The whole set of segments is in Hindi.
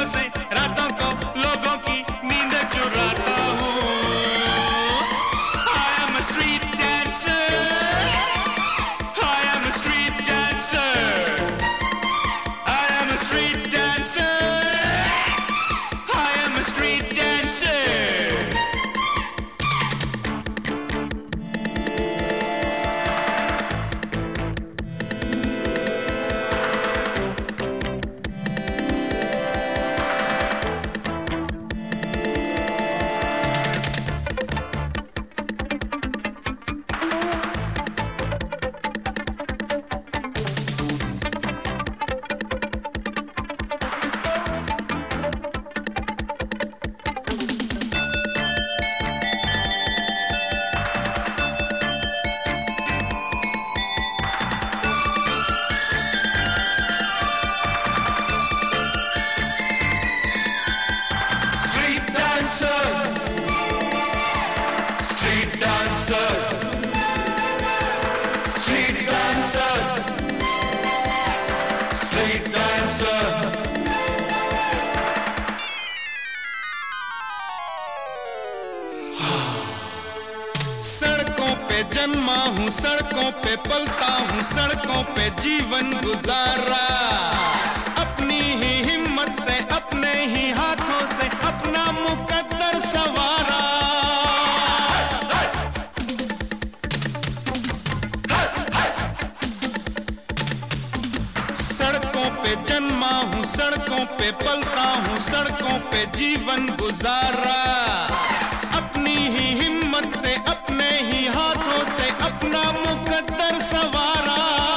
से रातों को लोगों की नींद चुराता हूँ। I am a street dancer. I am a street dancer. I am a street dancer. I am a street dancer. Street dancer, street dancer, street dancer. सड़कों पे जन्मा हूँ, सड़कों पे पलता हूँ, सड़कों पे जीवन गुजारा। अपनी ही हिम्मत से, अपने ही हाथों से अपना मुकद्दर सवारा। सड़कों पे जन्मा हूँ, सड़कों पे पलता हूँ, सड़कों पे जीवन गुजारा। अपनी ही हिम्मत से, अपने ही हाथों से अपना मुकद्दर सवारा।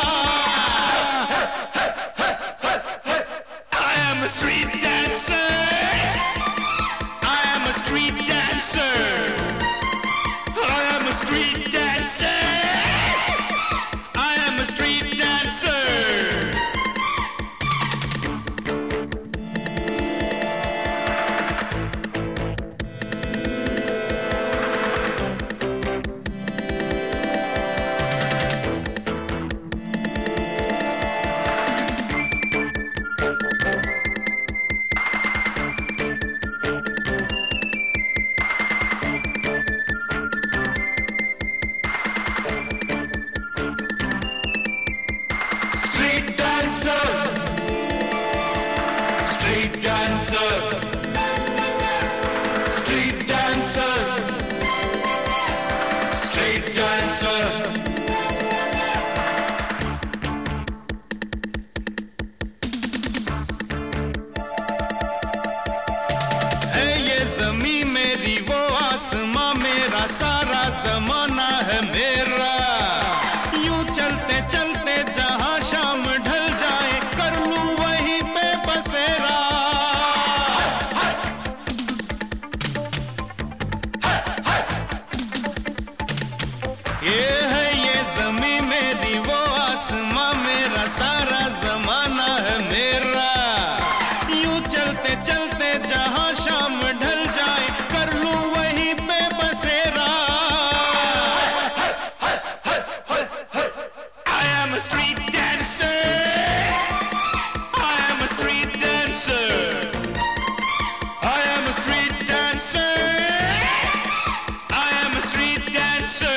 I am a street dancer. I am a street dancer. I am a street dancer. I am a street dancer. Street dancer, street dancer, street dancer, street dancer. है ये ज़मीं मेरी, वो आसमां मेरा, सारा ज़माना है मेरा। यूं चलते चलते जहां शाम ढल जाए, कर लूं वहीं पे बसेरा। ये है ये ज़मीं मेरी, वो आसमां मेरा, सारा ज़माना है मेरा। यूं चलते चलते जहां शाम ढल जाए, कर लूं वहीं पे बसेरा। I am a street dancer. I am a street dancer. I am a street dancer. I am a street dancer.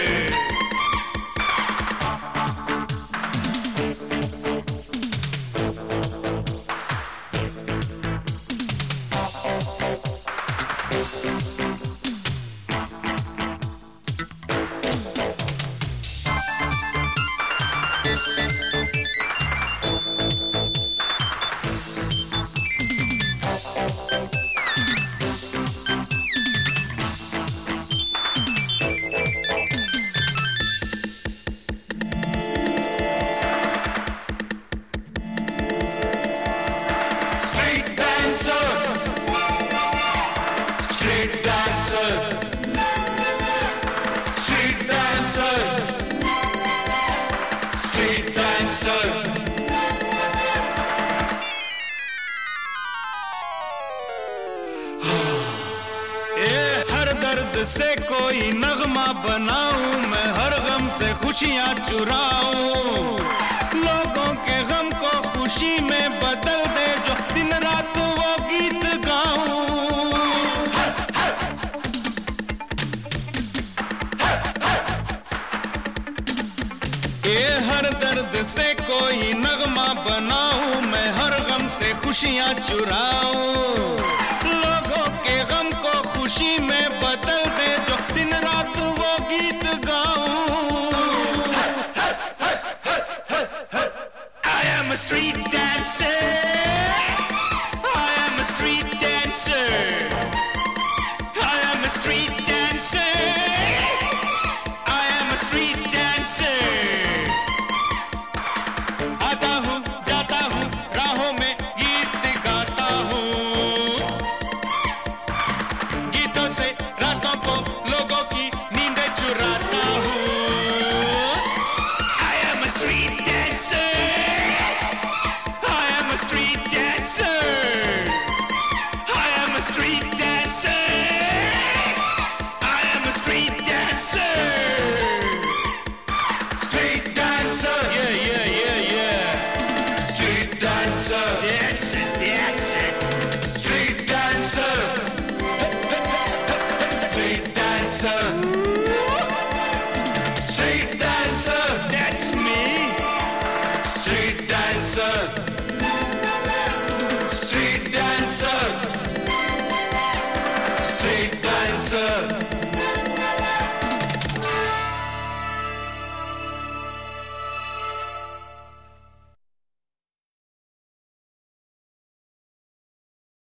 दर्द से कोई नगमा बनाऊं, मैं हर गम से खुशियां चुराऊं। लोगों के गम को खुशी में बदल दे जो दिन रात वो से कोई नगमा बनाऊं, मैं हर गम से खुशियां चुराऊं, लोगों के गम को खुशी में बदल दे, जो दिन रात वो गीत गाऊं। I am a street dancer.